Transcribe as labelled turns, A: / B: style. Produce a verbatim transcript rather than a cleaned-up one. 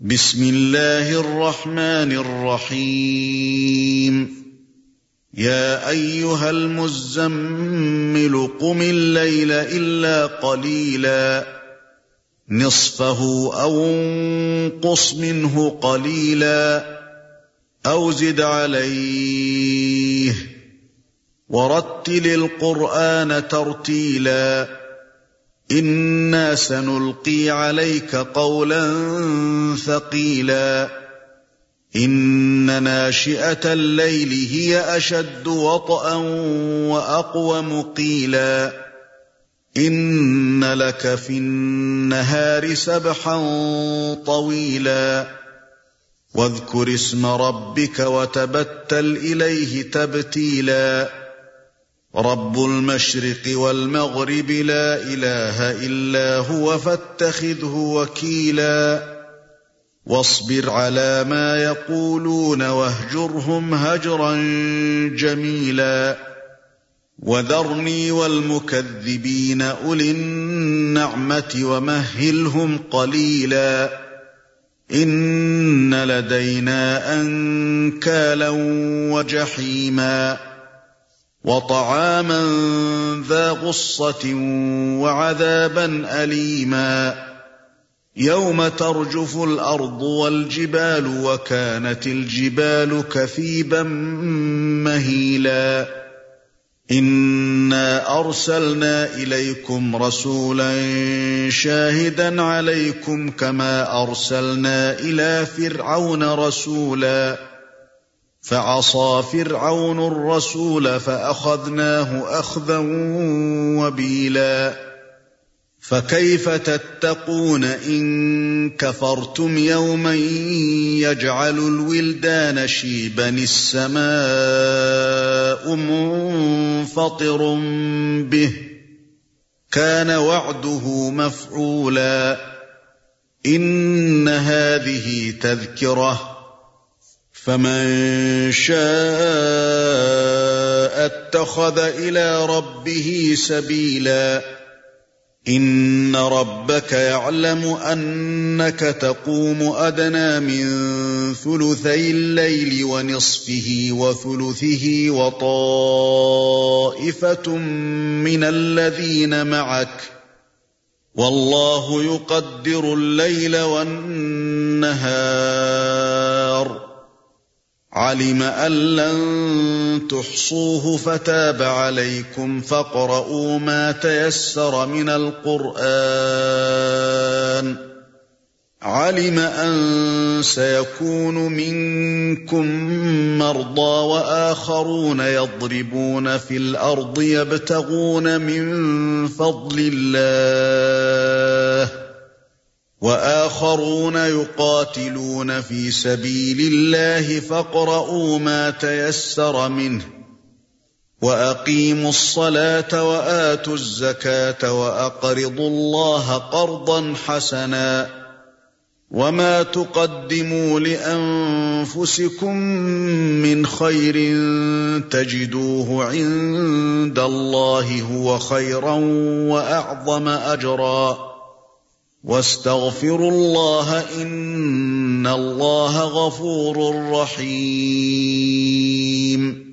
A: بسم اللہ الرحمن الرحیم یا ایہا المزمل قم اللیل الا قلیلا نصفہ او انقص منہ قلیلا او زد علیہ ورتل القرآن ترتیلا انا سنلقی علیک قولا ثقیلا ان ناشئة الليل هي اشد وطئا واقوم قیلا ان لك في النهار سبحا طویلا واذكر اسم ربك وتبتل إليه تبتیلا رب المشرق والمغرب لا إله إلا هو فاتخذه وكيلا واصبر على ما يقولون واهجرهم هجرا جميلا وذرني والمكذبين أولي النعمة ومهلهم قليلا إن لدينا أنكالا وجحيما وطعاما ذا غصة وعذابا أليما يوم ترجف الأرض والجبال وكانت الجبال كثيبا مهيلا إنا أرسلنا إليكم رسولا شاهدا عليكم كما أرسلنا إلى فرعون رسولا فعصى فرعون الرسول فأخذناه أخذا وبيلا فكيف تتقون إن كفرتم يوما يجعل الولدان شيبا السماء منفطر به كان وعده مفعولا إن هذه تذكرة فمن شاء اتخذ إلى ربه سبيلا إن ربك يعلم أنك تقوم أدنى من ثلثي الليل ونصفه وثلثه وطائفة من الذين معك والله يقدر الليل والنهار علم أن لن تحصوه فتاب عليكم فاقرؤوا ما تيسر من القرآن علم أن سيكون منكم مرضى وآخرون يضربون في الأرض يبتغون من فضل الله وآخرون يقاتلون في سبيل الله فاقرؤوا ما تيسر منه وأقيموا الصلاة وآتوا الزكاة وأقرضوا الله قرضا حسنا وما تقدموا لأنفسكم من خير تجدوه عند الله هو خيرا وأعظم أجرا واستغفروا الله إن الله غفور رحيم